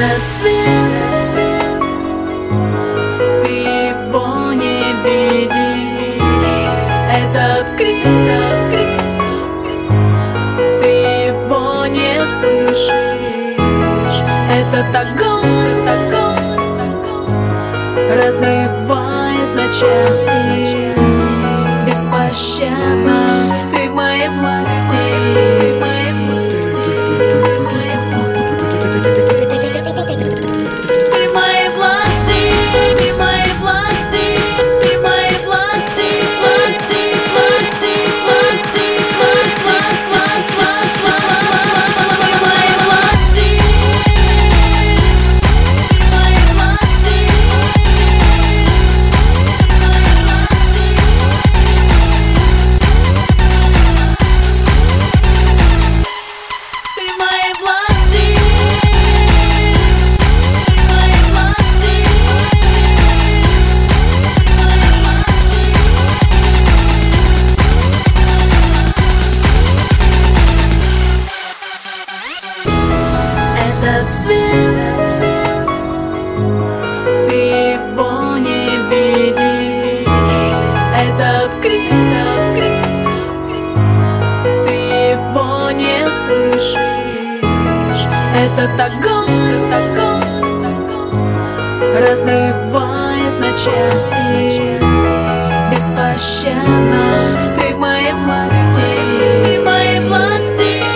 Этот свет, ты его не видишь. Этот крик, ты его не слышишь. Этот огонь разрывает на части. Беспощадно ты в моей власти. Этот свет, ты его не видишь. Этот крик, ты его не слышишь. Этот огонь разрывает на части. Беспощадно ты в моей власти. Ты в моей власти.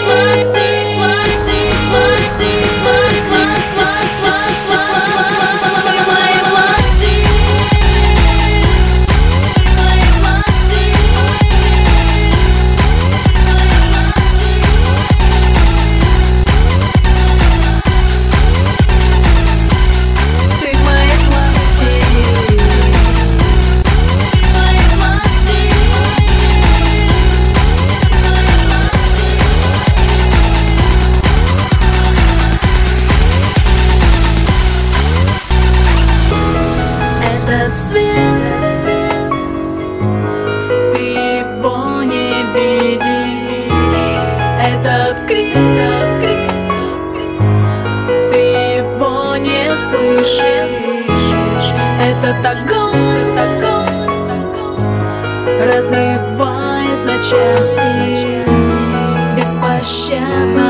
Этот свет, ты его не видишь. Этот крик, ты его не слышишь. Этот огонь разрывает на части. Беспощадно